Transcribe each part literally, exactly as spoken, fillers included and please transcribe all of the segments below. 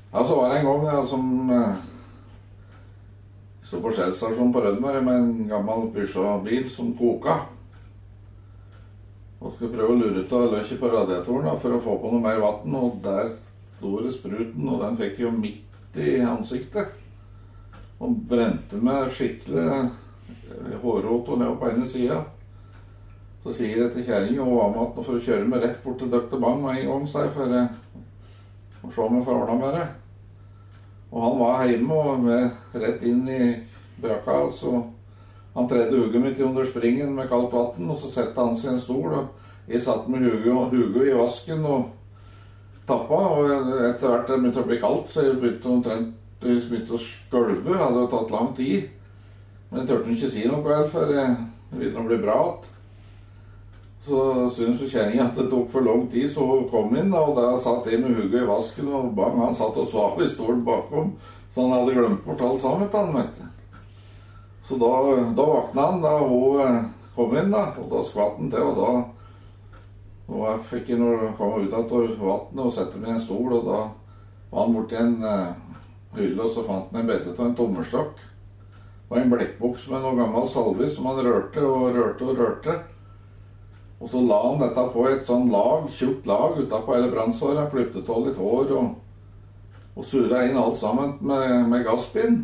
Ja, så var det en gang ja, som eh, stod på Shell-stasjonen på Rødmøre med en gammel Peugeot-bil som koka. Og skulle prøve å lure ut av løkket på radiatoren da, for å få på noe mer vatten, og der sto det spruten, og den fikk jo midt i ansiktet. Og brente meg skikkelig hårrot og ned på ene siden. Så sier jeg til kjæringen og var med at nå for å kjøre meg rett bort til Døkte Bang med en gang, sa jeg, for jeg må se om jeg får ordnet med det. Og han var hjemme og med rett inn i brakka, så han tredde huget mitt under springen med kaldt vatten, og så sette han seg i en stol, og jeg satt med huget, huget i vasken og tappa, og etter hvert det begynte å bli kaldt, så jeg begynte omtrent jeg begynte å skølve, det hadde jo tatt lang tid. Men jeg tørte ikke si noe vel, for jeg ville bli bra at. Så synes jo kjæringen at det tok for lang tid, så hun kom inn, og da satt jeg med huget i vasken, og bang, han satt og svav i stolen bakom, så han hadde glemt bort alt sammen, han, vet du. Så da, da vakna han, da hun kom inn, da, og da skvatt han til, og da, da fikk jeg når han kom ut av vattnet og sette meg i en stol, og da var han borti en uh, hylle, og så fant han en bete av en tommelstokk, og en blekkboks med noe gammel salve som han rørte og rørte og rørte. Og så la han dette på et sånn lag, tjukt lag, utenpå hele brannsåret, klippet av litt hår, og, og surret inn alt sammen med, med gasspinn.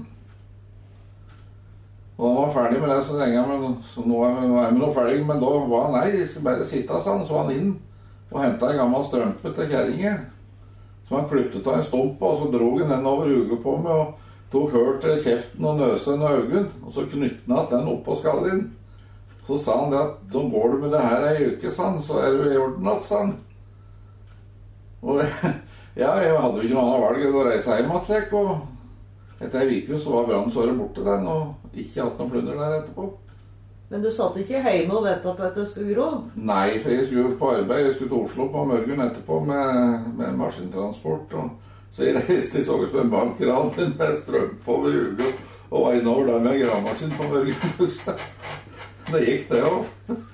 Og han var ferdig med det så lenge, men så nå er vi nå ferdig, men da var han, nei, jeg skal bare sitte sånn, så han inn og hentet en gammel strømpe til kjæringen. Så han klippet av en stump på, og så drog han den over huget på meg, og tok hør til kjeften og nøsen og øynene, og så knyttet han den opp på skallen. Så sa han det at, da går du med det her ei uke, sann, så er du i orden at, sann. Og ja, jeg hadde jo ikke noe annet valg enn å reise hjem at, og etter ei uke så var brannsåret borte den, og ikke hatt noen plunder der etterpå. Men du satt ikke hjemme og ventet på at det skulle gro? Nei, for jeg skulle på arbeid, jeg skulle til Oslo på morgen etterpå med, med maskintransport, og så jeg reiste i sånn en bankkran med strøm på over huget, og var innover der med en gravemaskin på morgen. Det gikk det også.